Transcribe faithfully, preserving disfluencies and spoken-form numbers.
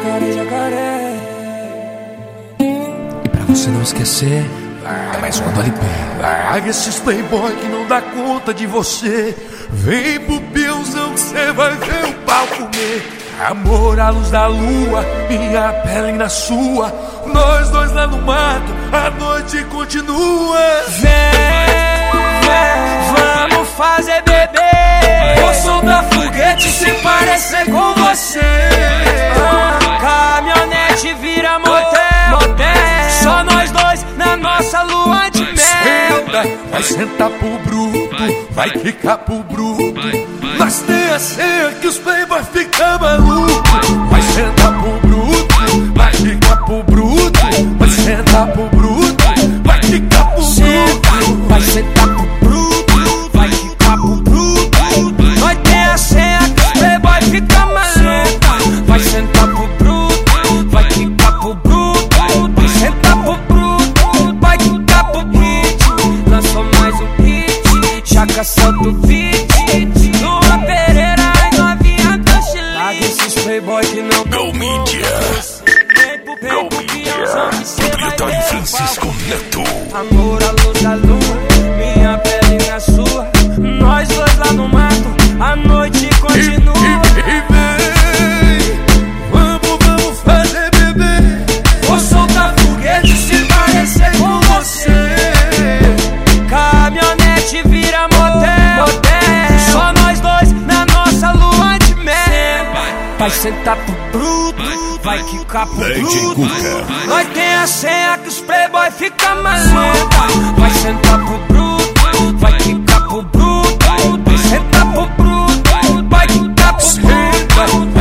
jacaré, jacaré. E pra você não esquecer, é mais uma do L P. Larga esses playboy que não dá conta de você. Vem pro peãozão que cê vai ver o pau comer. Amor à luz da lua, minha pele na sua. Nós dois lá no mato, a noite continua. Vem, vem, vamos fazer bebê. Vou soltar foguete se parecer com você. ah, Caminhonete vira motel, motel. Só nós dois na nossa lua de mel. Senta, vai sentar pro bruto, vai quicar pro bruto. Nós tem a senha que os playboy ficam malucos. Vai sentar pro bruto, vai quicar pro bruto. Vai sentar pro bruto, vai quicar pro bruto. Vai sentar pro bruto, vai quicar pro bruto. Nós tem a senha que os playboy ficam malucos. Vai sentar pro bruto, vai quicar pro bruto. Vai sentar pro bruto, vai quicar pro bruto. Lançou mais um hit, Chaka solta o beat. Luan Pereira e novinha do Chile. Larga esses playboy que não Go Mídia. Go Mídia. Proprietário Francisco Neto. Amor à luz da lua, minha pele na sua. Nós dois lá no mato, a noite continua. E, e, e vem, vamos, vamos fazer bebê. Vou soltar foguete se parecer com você. Caminhonete vira motel, motel. Só nós dois na nossa lua de mel. Vai sentar pro bruto, vai quicar pro bruto. Nós tem a senha que os playboy ficam malucos. Vai sentar pro bruto, vai quicar pro bruto. Vai sentar pro bruto, vai quicar pro bruto.